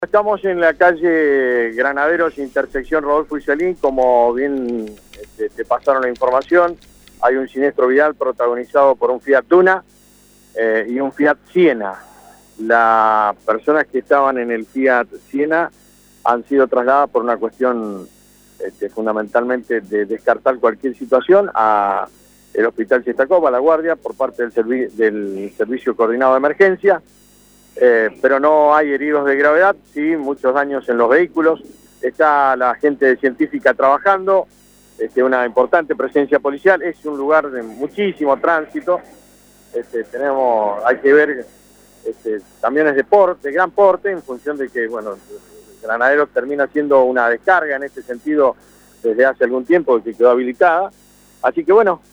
Estamos en la calle Granaderos, intersección Rodolfo Iselín. Como bien te pasaron la información, hay un siniestro vial protagonizado por un Fiat Duna y un Fiat Siena. Las personas que estaban en el Fiat Siena han sido trasladadas por una cuestión fundamentalmente de descartar cualquier situación a el Hospital Siestacopa, a La Guardia, por parte del Servicio Coordinado de Emergencia. Pero no hay heridos de gravedad, sí, muchos daños en los vehículos. Está la gente científica trabajando, una importante presencia policial. Es un lugar de muchísimo tránsito. Hay que ver camiones de gran porte, en función de que, bueno, Granaderos termina siendo una descarga en este sentido desde hace algún tiempo, que quedó habilitada. Así que, bueno,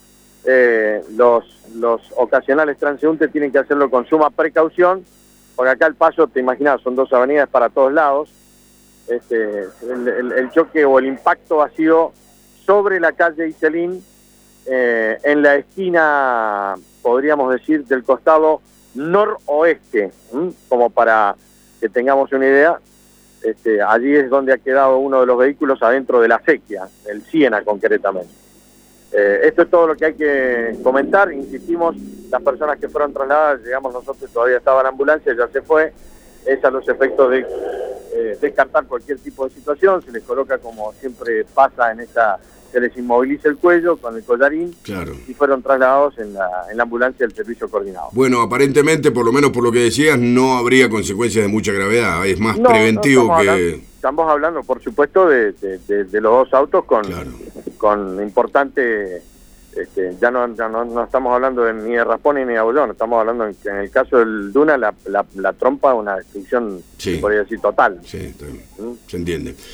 los ocasionales transeúntes tienen que hacerlo con suma precaución, porque acá el paso, te imaginas, son dos avenidas para todos lados. El choque o el impacto ha sido sobre la calle Iselín, en la esquina, podríamos decir, del costado noroeste, como para que tengamos una idea. Allí es donde ha quedado uno de los vehículos adentro de la acequia, el Siena concretamente. Esto es todo lo que hay que comentar. Insistimos, las personas que fueron trasladadas, llegamos nosotros, todavía estaba la ambulancia, ya se fue. Es a los efectos de descartar cualquier tipo de situación. Se les coloca, como siempre pasa en esta, se les inmoviliza el cuello con el collarín. Claro. Y fueron trasladados en la ambulancia del servicio coordinado. Bueno, aparentemente, por lo menos por lo que decías, no habría consecuencias de mucha gravedad. Es más preventivo que... Estamos hablando, por supuesto, de los dos autos con importante... ya no estamos hablando ni de raspón ni de abollón. Estamos hablando en el caso del Duna, la trompa, una destrucción, sí, podría decir, total. Sí, se entiende.